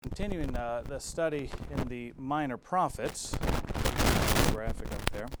Continuing the study in the Minor Prophets, graphic up there,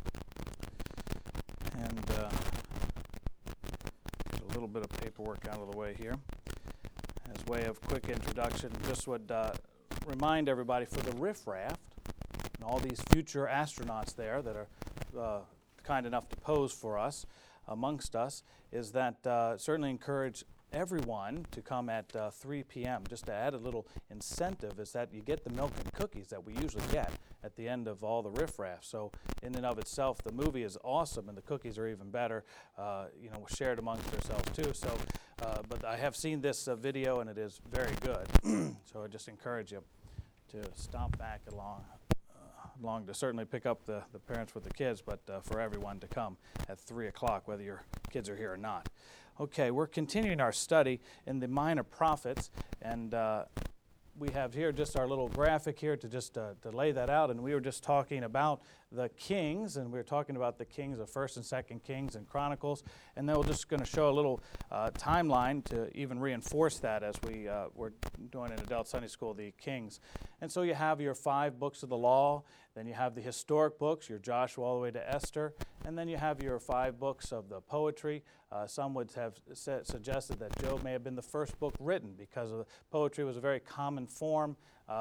and get a little bit of paperwork out of the way here. As way of quick introduction, just would remind everybody for the Riff Raft and all these future astronauts there that are kind enough to pose for us, amongst us, is that certainly encourage everyone to come at 3 p.m. Just to add a little incentive is that you get the milk and cookies that we usually get at the end of all the Riff Raff. So in and of itself, the movie is awesome and the cookies are even better, shared amongst ourselves too. So, but I have seen this video and it is very good. So I just encourage you to stop back along to certainly pick up the parents with the kids, but for everyone to come at 3 o'clock, whether your kids are here or not. Okay, we're continuing our study in the Minor Prophets, and we have here just our little graphic here to just to lay that out, and we were just talking about the kings, and we were talking about the kings of 1st and 2nd Kings and Chronicles, and then we're just going to show a little timeline to even reinforce that as we were doing in Adult Sunday School, the kings. And so you have your 5 books of the law, then you have the historic books, your Joshua all the way to Esther, and then you have your 5 books of the poetry. Some would have suggested that Job may have been the first book written because poetry was a very common form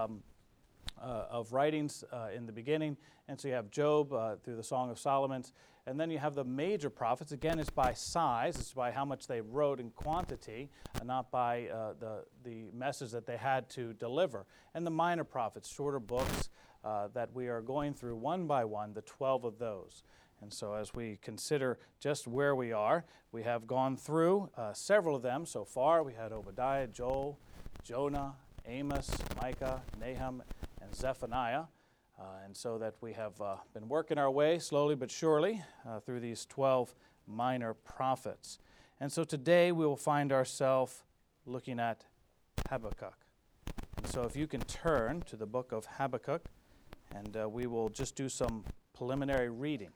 of writings in the beginning. And so you have Job through the Song of Solomon. And then you have the major prophets. Again, it's by size. It's by how much they wrote in quantity, not by the message that they had to deliver. And the minor prophets, shorter books that we are going through one by one, the 12 of those. And so as we consider just where we are, we have gone through several of them so far. We had Obadiah, Joel, Jonah, Amos, Micah, Nahum, and Zephaniah. And so that we have been working our way slowly but surely through these 12 minor prophets. And so today we will find ourselves looking at Habakkuk. And so if you can turn to the book of Habakkuk, and we will just do some preliminary reading.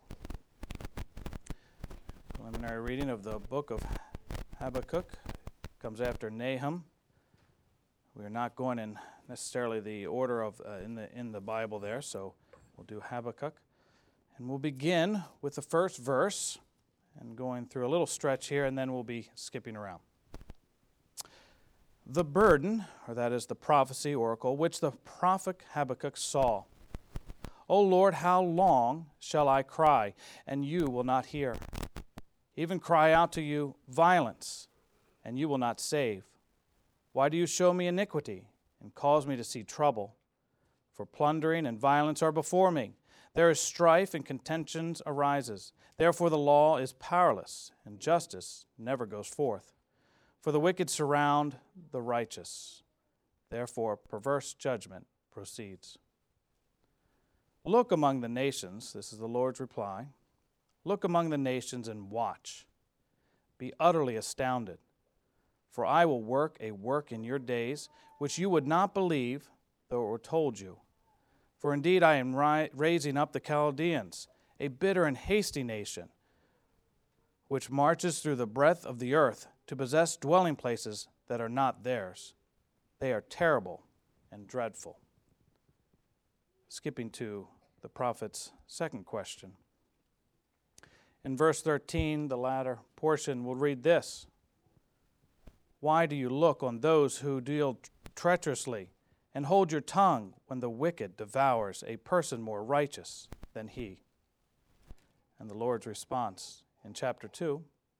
Preliminary reading of the book of Habakkuk comes after Nahum. We are not going in necessarily the order of in the Bible there, so we'll do Habakkuk. And we'll begin with the first verse and going through a little stretch here, and then we'll be skipping around. The burden, or that is the prophecy oracle, which the prophet Habakkuk saw. O Lord, how long shall I cry, and you will not hear? Even cry out to you violence, and you will not save. Why do you show me iniquity and cause me to see trouble? For plundering and violence are before me. There is strife and contentions arises. Therefore the law is powerless, and justice never goes forth. For the wicked surround the righteous. Therefore perverse judgment proceeds. Look among the nations, this is the Lord's reply. Look among the nations and watch. Be utterly astounded. For I will work a work in your days, which you would not believe, though it were told you. For indeed I am raising up the Chaldeans, a bitter and hasty nation, which marches through the breadth of the earth to possess dwelling places that are not theirs. They are terrible and dreadful. Skipping to the prophet's second question. In verse 13, the latter portion, will read this. Why do you look on those who deal treacherously, and hold your tongue when the wicked devours a person more righteous than he? And the Lord's response in chapter 2,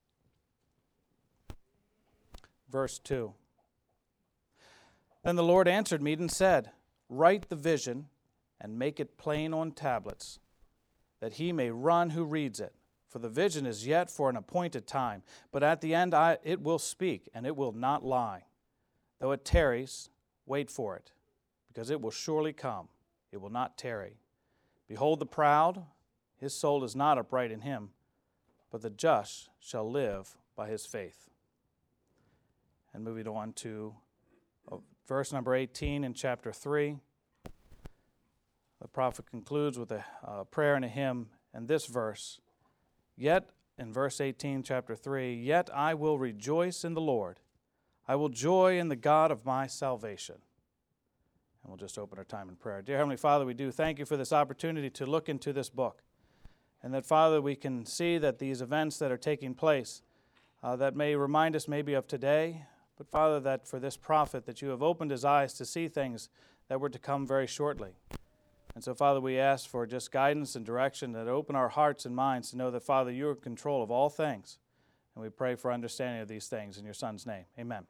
verse 2. Then the Lord answered me and said, write the vision and make it plain on tablets, that he may run who reads it. For the vision is yet for an appointed time, but at the end it will speak, and it will not lie. Though it tarries, wait for it, because it will surely come. It will not tarry. Behold the proud, his soul is not upright in him, but the just shall live by his faith. And moving on to verse number 18 in chapter 3, the prophet concludes with a prayer and a hymn, and this verse, yet, in verse 18, chapter 3, yet I will rejoice in the Lord. I will joy in the God of my salvation. And we'll just open our time in prayer. Dear Heavenly Father, we do thank you for this opportunity to look into this book. And that, Father, we can see that these events that are taking place, that may remind us maybe of today, but, Father, that for this prophet, that you have opened his eyes to see things that were to come very shortly. And so, Father, we ask for just guidance and direction that open our hearts and minds to know that, Father, you are in control of all things. And we pray for understanding of these things in your Son's name. Amen.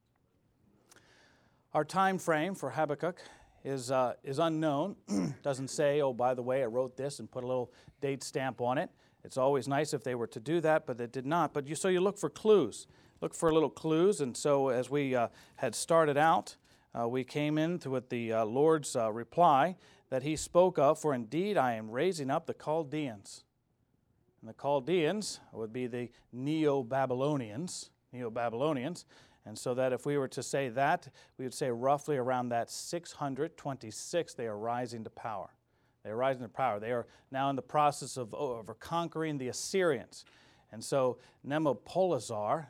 Our time frame for Habakkuk is unknown. Doesn't say, oh, by the way, I wrote this and put a little date stamp on it. It's always nice if they were to do that, but they did not. But so you look for clues. Look for little clues. And so as we had started out, we came into with the Lord's reply that he spoke of, for indeed I am raising up the Chaldeans. And the Chaldeans would be the Neo-Babylonians. And so that if we were to say that, we would say roughly around that 626, they are rising to power. They are rising to power. They are now in the process of conquering the Assyrians. And so Nabopolassar,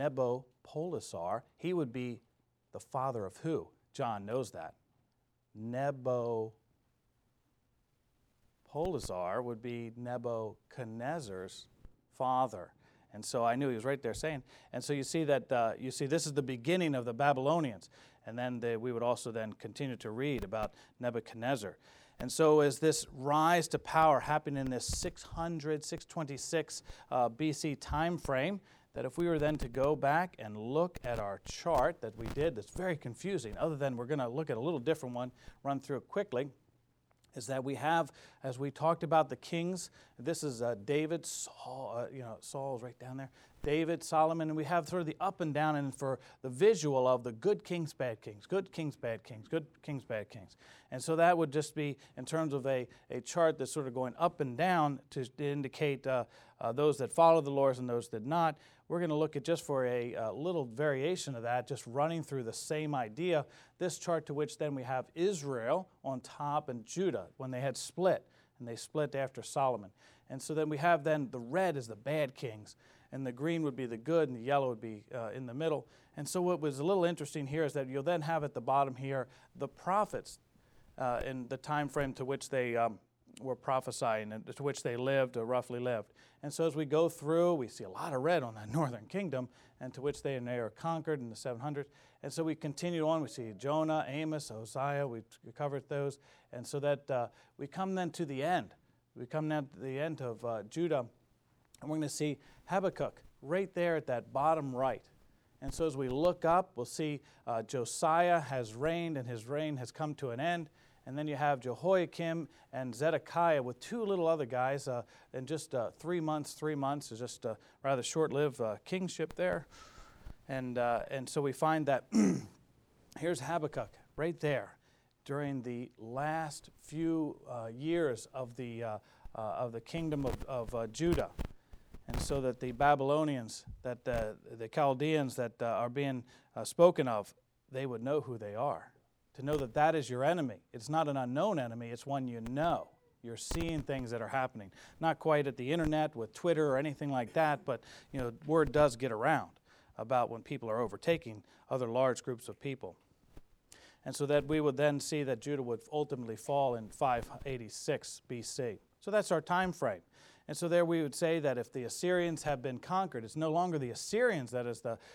he would be the father of who? John knows that. Nabopolassar would be Nebuchadnezzar's father. And so I knew he was right there saying. And so you see that this is the beginning of the Babylonians. And then we would also then continue to read about Nebuchadnezzar. And so as this rise to power happened in this 626 BC time frame, that if we were then to go back and look at our chart that we did, that's very confusing, other than we're going to look at a little different one, run through it quickly, is that we have, as we talked about the kings, this is David, Saul, Saul's right down there, David, Solomon, and we have sort of the up and down, and for the visual of the good kings, bad kings, good kings, bad kings, good kings, bad kings. And so that would just be in terms of a chart that's sort of going up and down to indicate those that follow the Lord and those that not. We're going to look at just for a little variation of that, just running through the same idea. This chart to which then we have Israel on top and Judah when they had split, and they split after Solomon. And so then we have then the red is the bad kings, and the green would be the good, and the yellow would be in the middle. And so what was a little interesting here is that you'll then have at the bottom here the prophets in the time frame to which they were prophesying and to which they lived or roughly lived. And so as we go through, we see a lot of red on that northern kingdom, and to which they are conquered in the 700s. And so we continue on. We see Jonah, Amos, Hosea. We covered those. And so that we come then to the end. We come now to the end of Judah, and we're going to see Habakkuk right there at that bottom right. And so as we look up, we'll see Josiah has reigned, and his reign has come to an end. And then you have Jehoiakim and Zedekiah with two little other guys in just 3 months. 3 months is just a rather short-lived kingship there. And so we find that here's Habakkuk right there during the last few years of the kingdom of Judah. And so that the Babylonians, that the Chaldeans that are being spoken of, they would know who they are. To know that that is your enemy. It's not an unknown enemy, it's one you know. You're seeing things that are happening. Not quite at the internet with Twitter or anything like that, but word does get around about when people are overtaking other large groups of people. And so that we would then see that Judah would ultimately fall in 586 BC. So that's our time frame. And so there we would say that if the Assyrians have been conquered, it's no longer the Assyrians that is the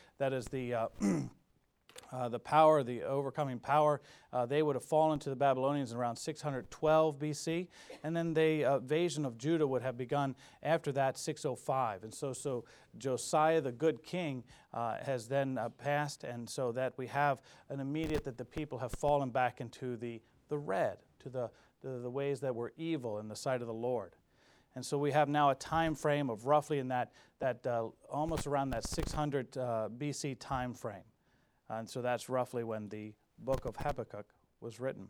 power, the overcoming power. They would have fallen to the Babylonians in around 612 BC, and then the invasion of Judah would have begun after that, 605. And so Josiah, the good king, has then passed, and so that we have an immediate that the people have fallen back into the red, to the ways that were evil in the sight of the Lord. And so we have now a time frame of roughly in that almost around that 600 BC time frame. And so that's roughly when the book of Habakkuk was written.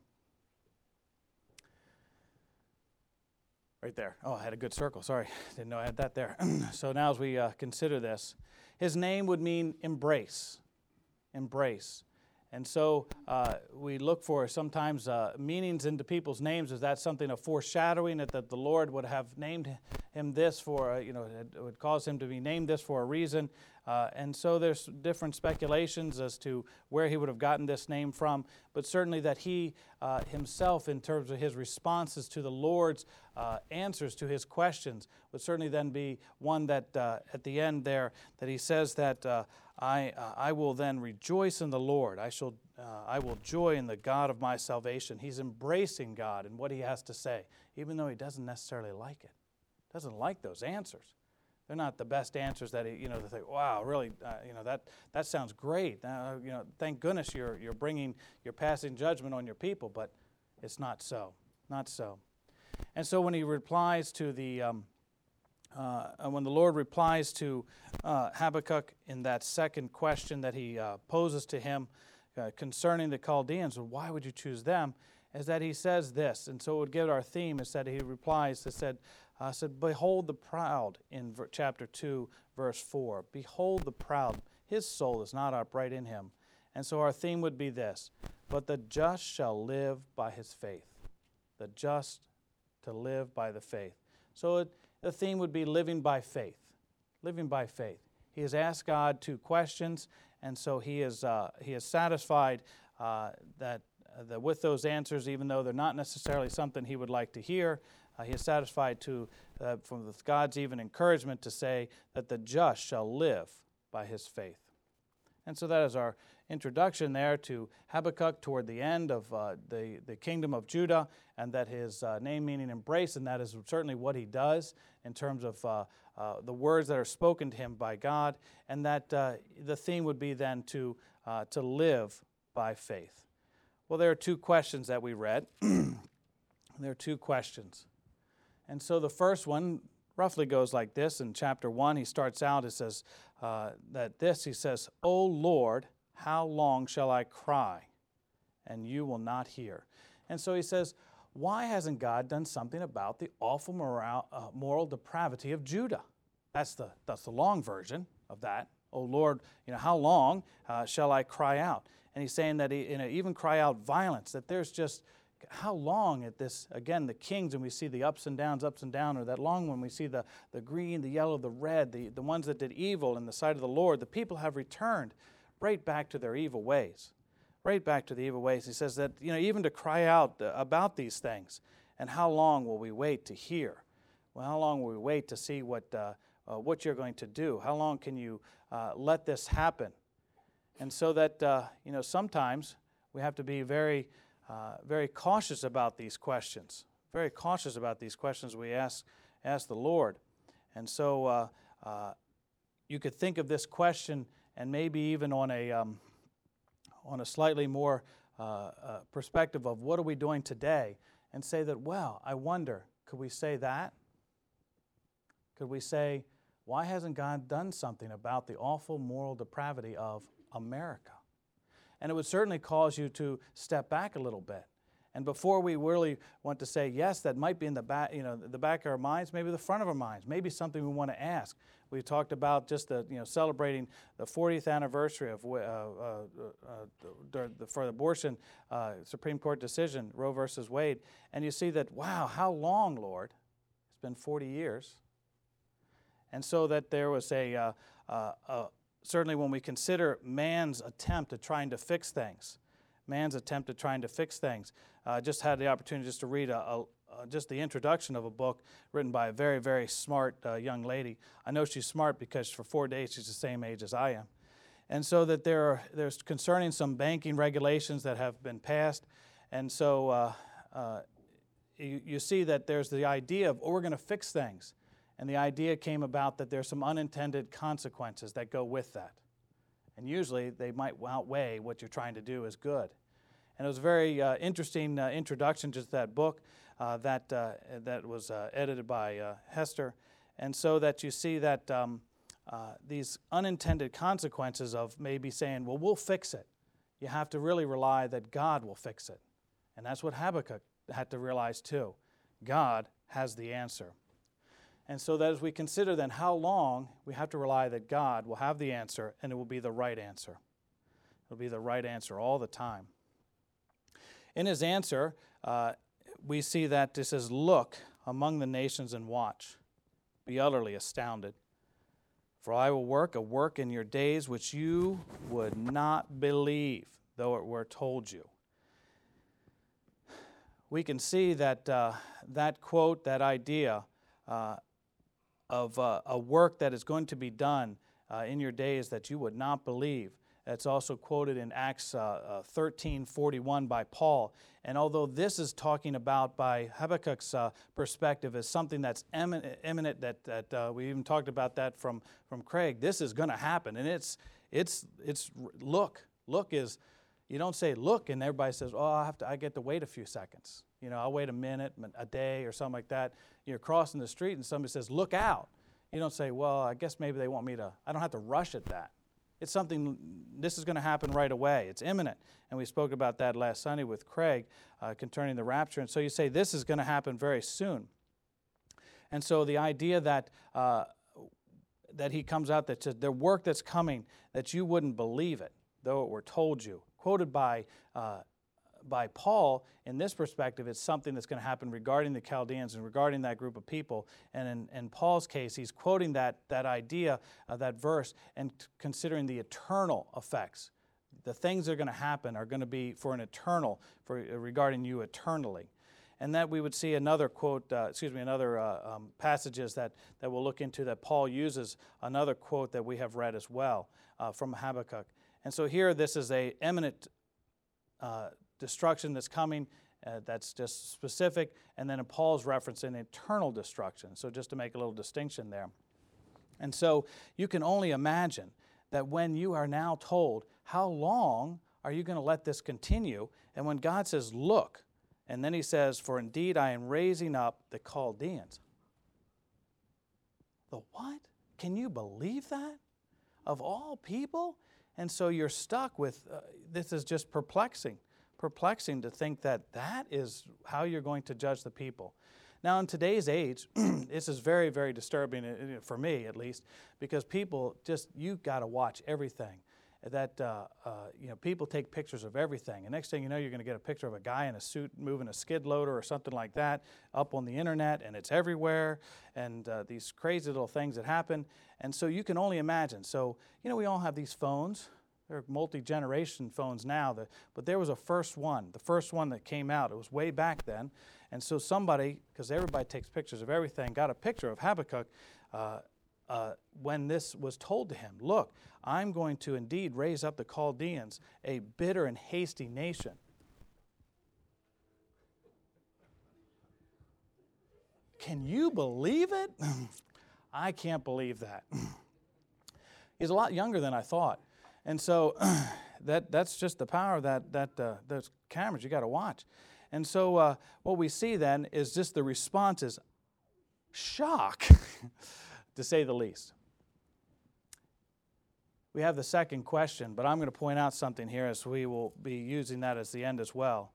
Right there. Oh, I had a good circle. Sorry, didn't know I had that there. So now as we consider this, his name would mean embrace. Embrace. And so we look for sometimes meanings into people's names. Is that something of foreshadowing that the Lord would have named him this for, it would cause him to be named this for a reason? And so there's different speculations as to where he would have gotten this name from, but certainly that he himself, in terms of his responses to the Lord's answers to his questions, would certainly then be one that at the end there, that he says that I will then rejoice in the Lord. I will joy in the God of my salvation. He's embracing God and what he has to say, even though he doesn't necessarily like it. Doesn't like those answers. They're not the best answers that they think, wow, really, that sounds great. Thank goodness you're passing judgment on your people, but it's not so, not so. And so when he replies to when the Lord replies to Habakkuk in that second question that he poses to him concerning the Chaldeans, well, why would you choose them? Is that he says this, and so it would give our theme, is that he replies, said, behold the proud in chapter 2, verse 4. Behold the proud, his soul is not upright in him. And so our theme would be this, but the just shall live by his faith. The just to live by the faith. So the theme would be living by faith. Living by faith. He has asked God 2 questions, and so he is satisfied that with those answers, even though they're not necessarily something he would like to hear, he is satisfied from God's even encouragement to say that the just shall live by his faith. And so that is our introduction there to Habakkuk toward the end of the kingdom of Judah, and that his name meaning embrace, and that is certainly what he does in terms of the words that are spoken to him by God, and that the theme would be then to live by faith. Well, there are 2 questions that we read. There are 2 questions. And so the first one roughly goes like this. In chapter 1, he starts out, it says he says, O Lord, how long shall I cry, and you will not hear? And so he says, why hasn't God done something about the awful moral depravity of Judah? That's the long version of that. O Lord, how long shall I cry out? And he's saying that even cry out violence, that there's just, how long at this, again, the kings, and we see the ups and downs, or that long when we see the green, the yellow, the red, the ones that did evil in the sight of the Lord, the people have returned right back to their evil ways. Right back to the evil ways. He says that, even to cry out about these things. And how long will we wait to hear? Well, how long will we wait to see what you're going to do? How long can you let this happen? And so that, sometimes we have to be very cautious about these questions. Very cautious about these questions we ask the Lord. And so you could think of this question, and maybe even on a slightly more perspective of what are we doing today, and say that, well, I wonder, could we say that? Could we say, why hasn't God done something about the awful moral depravity of America? And it would certainly cause you to step back a little bit. And before we really want to say, yes, that might be in the back, the back of our minds, maybe the front of our minds, maybe something we want to ask. We talked about just celebrating the 40th anniversary of for the abortion Supreme Court decision, Roe versus Wade, and you see that, wow, how long, Lord? It's been 40 years. And so that there was certainly when we consider man's attempt at trying to fix things, just had the opportunity just to read just the introduction of a book written by a very, very smart young lady. I know she's smart because for 4 days she's the same age as I am. And so that there's concerning some banking regulations that have been passed. And so you see that there's the idea of, we're going to fix things. And the idea came about that there's some unintended consequences that go with that. And usually they might outweigh what you're trying to do as good. And it was a very interesting introduction to that book that was edited by Hester. And so that you see that these unintended consequences of maybe saying, well, we'll fix it. You have to really rely that God will fix it. And that's what Habakkuk had to realize too. God has the answer. And so that as we consider then how long, we have to rely that God will have the answer and it will be the right answer. It'll be the right answer all the time. In his answer, we see that it says, "Look among the nations and watch. Be utterly astounded. For I will work a work in your days which you would not believe, though it were told you." We can see that that quote, that idea of a work that is going to be done in your days that you would not believe. It's also quoted in Acts 13:41 by Paul. And although this is talking about, by Habakkuk's perspective, as something that's imminent, that we even talked about that from Craig, this is going to happen. And it's look. Look is, you don't say look and everybody says, oh, I get to wait a few seconds. I'll wait a minute, a day or something like that. You're crossing the street and somebody says, look out. You don't say, well, I guess maybe they want me to, I don't have to rush at that. It's something, this is going to happen right away. It's imminent. And we spoke about that last Sunday with Craig concerning the rapture. And so you say this is going to happen very soon. And so the idea that he comes out, that the work that's coming, that you wouldn't believe it, though it were told you. Quoted by Paul, in this perspective, it's something that's going to happen regarding the Chaldeans and regarding that group of people. And in Paul's case, he's quoting that idea, that verse, and considering the eternal effects. The things that are going to happen are going to be for an eternal, regarding you eternally. And that we would see another quote, passages that we'll look into that Paul uses, another quote that we have read as well from Habakkuk. And so here, this is a imminent destruction that's coming, that's just specific, and then in Paul's reference, an eternal destruction. So just to make a little distinction there. And so you can only imagine that when you are now told, how long are you going to let this continue? And when God says, look, and then he says, for indeed I am raising up the Chaldeans. The what? Can you believe that? Of all people? And so you're stuck with, this is just perplexing to think that is how you're going to judge the people. Now, in today's age, this is very, very disturbing, for me at least, because people you got to watch everything. That, people take pictures of everything. And next thing you know, you're going to get a picture of a guy in a suit moving a skid loader or something like that up on the internet, and it's everywhere, and these crazy little things that happen. And so you can only imagine. So, we all have these phones. They're multi-generation phones now, but there was the first one that came out. It was way back then. And so somebody, because everybody takes pictures of everything, got a picture of Habakkuk when this was told to him. Look, I'm going to indeed raise up the Chaldeans, a bitter and hasty nation. Can you believe it? I can't believe that. He's a lot younger than I thought. And so that's just the power of those cameras you got to watch. And so what we see then is just the response is shock, to say the least. We have the second question, but I'm going to point out something here, as we will be using that as the end as well.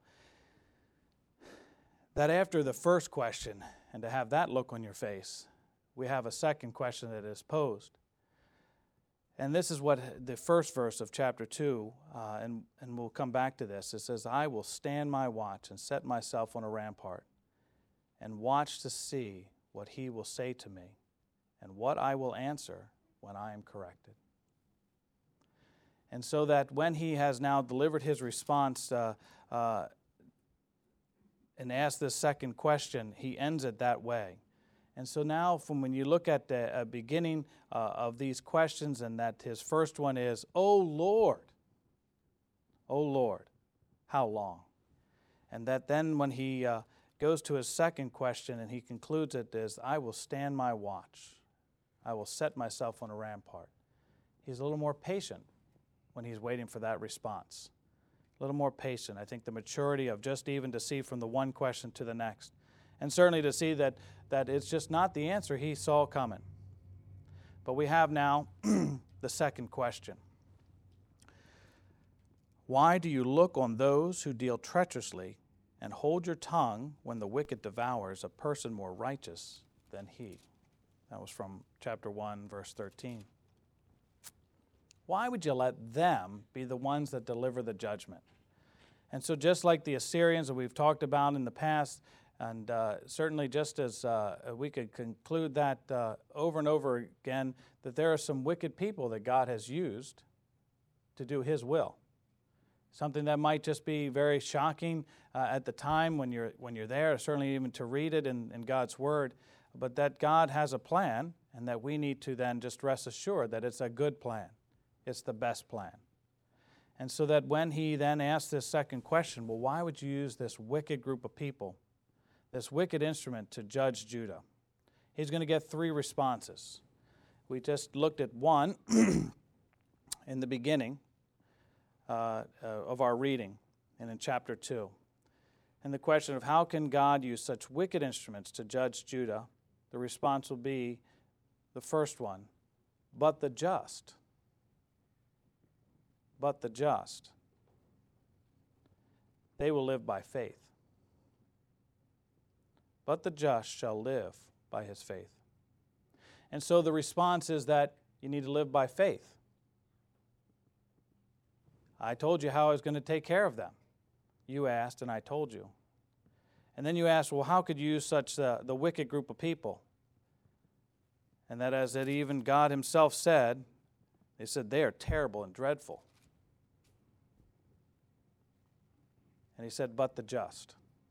That after the first question, and to have that look on your face, we have a second question that is posed. And this is what the first verse of chapter 2, and we'll come back to this. It says, I will stand my watch and set myself on a rampart and watch to see what he will say to me and what I will answer when I am corrected. And so that when he has now delivered his response and asked this second question, he ends it that way. And so now from when you look at the beginning of these questions, and that his first one is, O Lord, how long? And that then when he goes to his second question and he concludes it is, I will stand my watch. I will set myself on a rampart. He's a little more patient when he's waiting for that response. A little more patient. I think the maturity of just even to see from the one question to the next. And certainly to see that it's just not the answer he saw coming. But we have now the second question. Why do you look on those who deal treacherously and hold your tongue when the wicked devours a person more righteous than he? That was from chapter 1, verse 13. Why would you let them be the ones that deliver the judgment? And so just like the Assyrians that we've talked about in the past, and certainly just as we could conclude that over and over again, that there are some wicked people that God has used to do His will. Something that might just be very shocking at the time when you're there, certainly even to read it in God's Word, but that God has a plan and that we need to then just rest assured that it's a good plan. It's the best plan. And so that when he then asks this second question, well, why would you use this wicked group of people, this wicked instrument to judge Judah? He's going to get three responses. We just looked at one in the beginning of our reading and in chapter 2. And the question of how can God use such wicked instruments to judge Judah, the response will be the first one, but the just. But the just. They will live by faith. But the just shall live by his faith. And so the response is that you need to live by faith. I told you how I was going to take care of them. You asked, and I told you. And then you asked, well, how could you use such the wicked group of people? And that as it even God himself said, they said they are terrible and dreadful. And he said, but the just.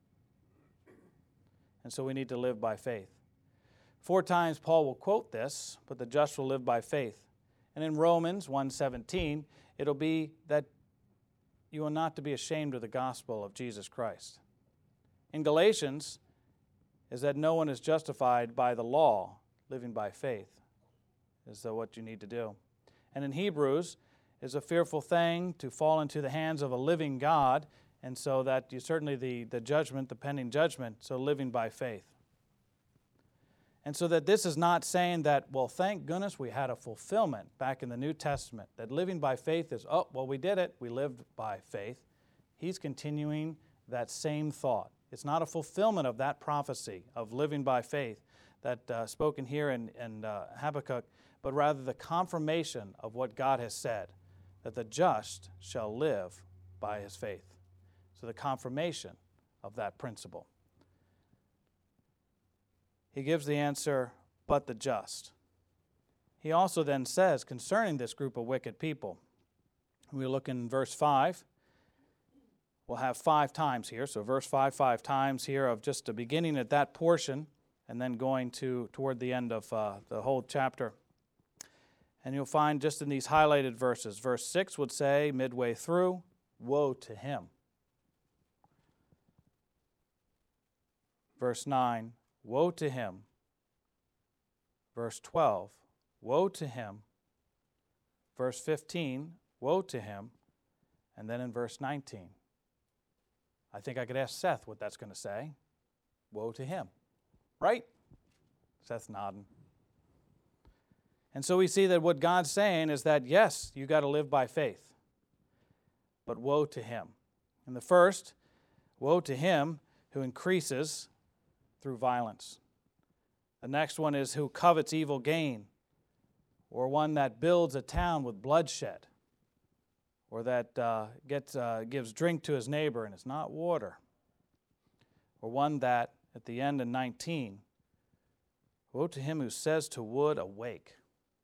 And so we need to live by faith. 4 times Paul will quote this, but the just will live by faith. And in Romans 1:17, it'll be that you are not to be ashamed of the gospel of Jesus Christ. In Galatians, is that no one is justified by the law, living by faith, is what you need to do. And in Hebrews, is a fearful thing to fall into the hands of a living God, and so that you certainly the judgment, the pending judgment, so living by faith. And so that this is not saying that, well, thank goodness we had a fulfillment back in the New Testament, that living by faith is, oh, well, we did it, we lived by faith. He's continuing that same thought. It's not a fulfillment of that prophecy of living by faith that spoken here in Habakkuk, but rather the confirmation of what God has said, that the just shall live by his faith. So the confirmation of that principle. He gives the answer, but the just. He also then says concerning this group of wicked people, we look in verse 5, we'll have 5 times here, so verse 5 times here of just the beginning at that portion, and then going toward the end of the whole chapter. And you'll find just in these highlighted verses, verse 6 would say, midway through, woe to him. Verse 9, woe to him. Verse 12, woe to him. Verse 15, woe to him. And then in verse 19, I think I could ask Seth what that's going to say. Woe to him. Right? Seth's nodding. And so we see that what God's saying is that, yes, you got to live by faith. But woe to him. And the first, woe to him who increases through violence. The next one is who covets evil gain, or one that builds a town with bloodshed, or that gives drink to his neighbor and it's not water, or one that, at the end in 19, woe to him who says to wood, awake,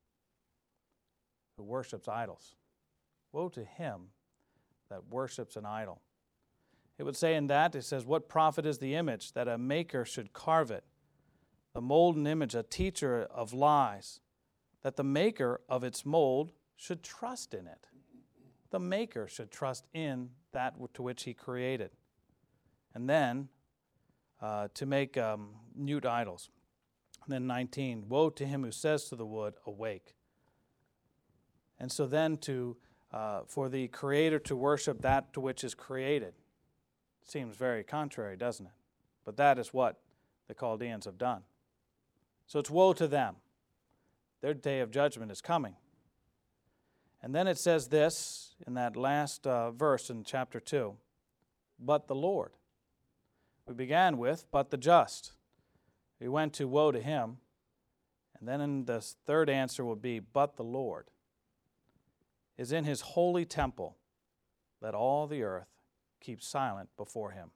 who worships idols. Woe to him that worships an idol. It would say in that, it says, what profit is the image that a maker should carve it? The molden image, a teacher of lies, that the maker of its mold should trust in it. The maker should trust in that to which he created. And then to make mute idols. And then 19, woe to him who says to the wood, awake. And so then for the Creator to worship that to which is created seems very contrary, doesn't it? But that is what the Chaldeans have done. So it's woe to them. Their day of judgment is coming. And then it says this in that last verse in chapter 2, but the Lord. We began with, but the just. We went to woe to him. And then in the third answer would be, but the Lord. is in his holy temple. Let all the earth keep silent before him.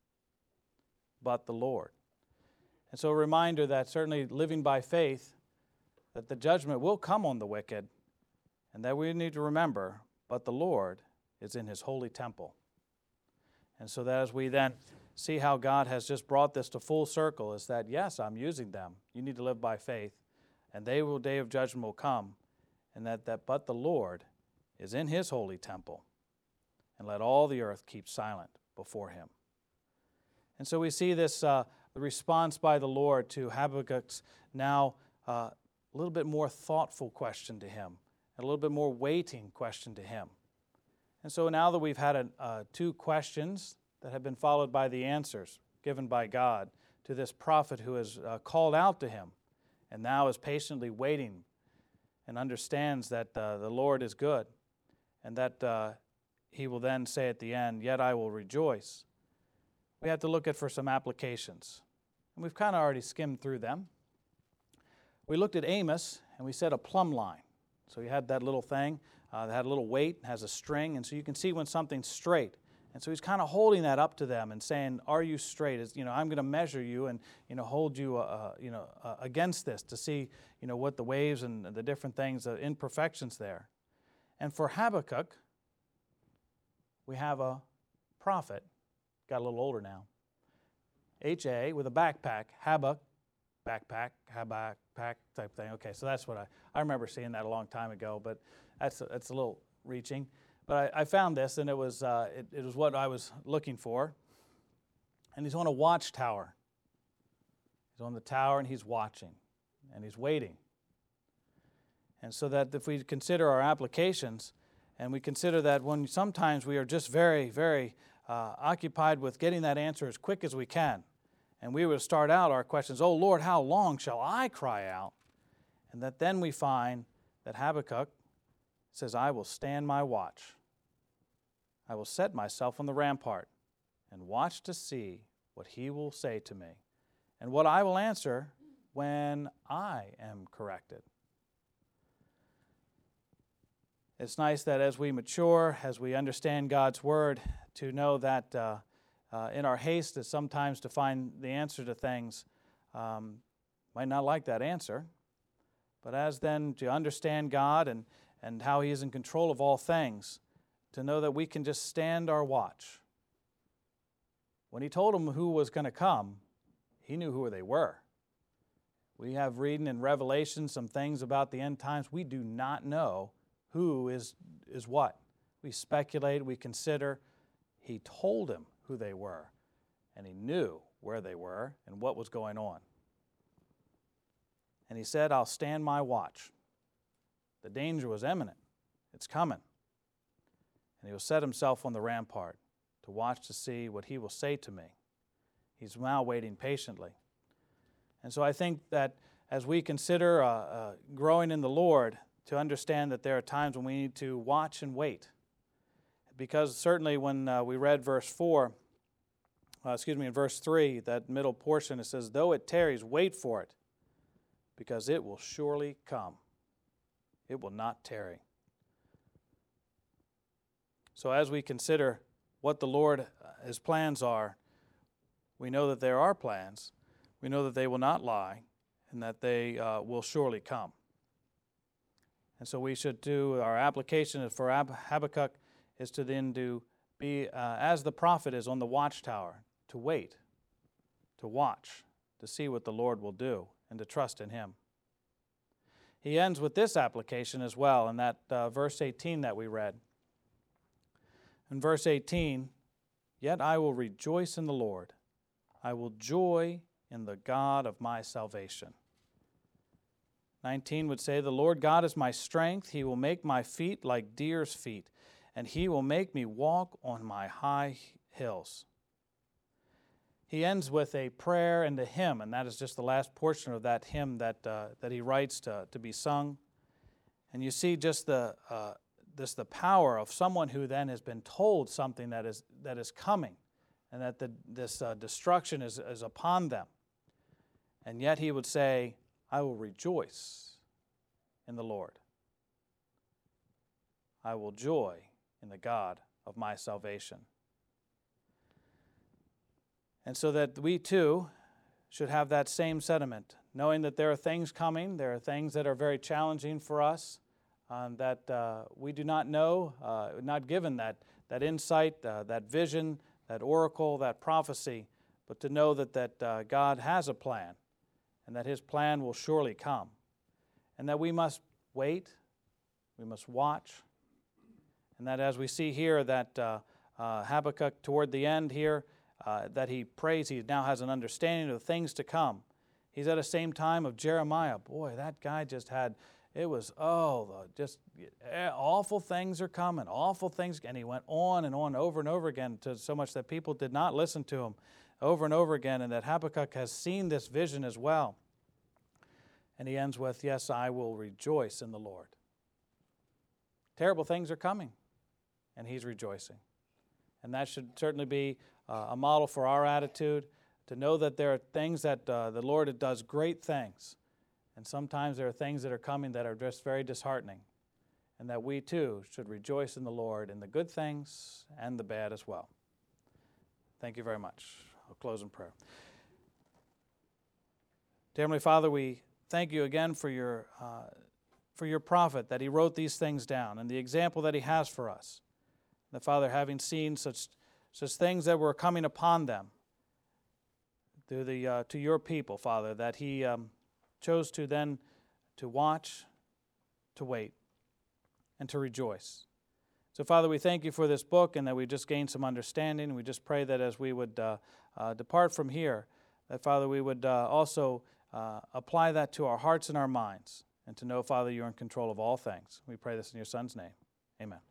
But the Lord. And so a reminder that certainly living by faith, that the judgment will come on the wicked, and that we need to remember, but the Lord is in his holy temple. And so that as we then see how God has just brought this to full circle, is that, yes, I'm using them. You need to live by faith, and day of judgment will come, and that but the Lord is in his holy temple, and let all the earth keep silent before him. And so we see this the response by the Lord to Habakkuk's now a little bit more thoughtful question to him, and a little bit more weighting question to him. And so now that we've had two questions that have been followed by the answers given by God to this prophet who has called out to him and now is patiently waiting and understands that the Lord is good, and that he will then say at the end, "Yet I will rejoice." We have to look at for some applications. And we've kind of already skimmed through them. We looked at Amos, and we said a plumb line. So you had that little thing that had a little weight, has a string, and so you can see when something's straight. And so he's kind of holding that up to them and saying, "Are you straight? I'm going to measure you and hold you against this to see what the waves and the different things, the imperfections there." And for Habakkuk, we have a prophet, got a little older now. H-A with a backpack, backpack type thing. Okay, so that's what I remember seeing that a long time ago, but that's a little reaching. But I found this, and it was what I was looking for. And he's on a watchtower. He's on the tower, and he's watching, and he's waiting. And so that if we consider our applications, and we consider that when sometimes we are just very, very occupied with getting that answer as quick as we can, and we would start out our questions, "Oh Lord, how long shall I cry out?" And that then we find that Habakkuk says, "I will stand my watch. I will set myself on the rampart and watch to see what he will say to me and what I will answer when I am corrected." It's nice that as we mature, as we understand God's Word, to know that in our haste that sometimes to find the answer to things, might not like that answer, but as then to understand God and how he is in control of all things, to know that we can just stand our watch. When he told them who was going to come, he knew who they were. We have reading in Revelation some things about the end times. We do not know who is what. We speculate, we consider. He told him who they were, and he knew where they were and what was going on. And he said, "I'll stand my watch." The danger was imminent. It's coming. And he will set himself on the rampart to watch to see what he will say to me. He's now waiting patiently. And so I think that as we consider growing in the Lord, to understand that there are times when we need to watch and wait. Because certainly when we read in verse 3, that middle portion, it says, "Though it tarries, wait for it, because it will surely come. It will not tarry." So as we consider what the Lord, his plans are, we know that there are plans. We know that they will not lie, and that they will surely come. And so we should do, our application for Habakkuk is to then be as the prophet is on the watchtower, to wait, to watch, to see what the Lord will do, and to trust in him. He ends with this application as well in that verse 18 that we read. In verse 18, "Yet I will rejoice in the Lord. I will joy in the God of my salvation." 19 would say, "The Lord God is my strength. He will make my feet like deer's feet, and he will make me walk on my high hills." He ends with a prayer and a hymn, and that is just the last portion of that hymn that he writes to be sung. And you see just the power of someone who then has been told something that is coming, and that this destruction is upon them. And yet he would say, "I will rejoice in the Lord. I will joy in the God of my salvation. And so that we too should have that same sentiment, knowing that there are things coming, there are things that are very challenging for us, that we do not know, not given that insight, that vision, that oracle, that prophecy, but to know that God has a plan and that His plan will surely come. And that we must wait, we must watch, and that as we see here that Habakkuk toward the end here, that he prays, he now has an understanding of the things to come. He's at the same time of Jeremiah. Boy, that guy just had, it was, just awful things are coming, awful things. And he went on and on over and over again, to so much that people did not listen to him over and over again, and that Habakkuk has seen this vision as well. And he ends with, yes, I will rejoice in the Lord. Terrible things are coming, and he's rejoicing. And that should certainly be a model for our attitude, to know that there are things that the Lord does great things. And sometimes there are things that are coming that are just very disheartening. And that we too should rejoice in the Lord in the good things and the bad as well. Thank you very much. I'll close in prayer. Dear Heavenly Father, we thank you again for your prophet, that he wrote these things down and the example that he has for us. That, Father, having seen such things that were coming upon them through to your people, Father, that he chose to then to watch, to wait, and to rejoice. So, Father, we thank you for this book and that we just gained some understanding. We just pray that as we would depart from here, that, Father, we would also apply that to our hearts and our minds, and to know, Father, you're in control of all things. We pray this in your Son's name. Amen.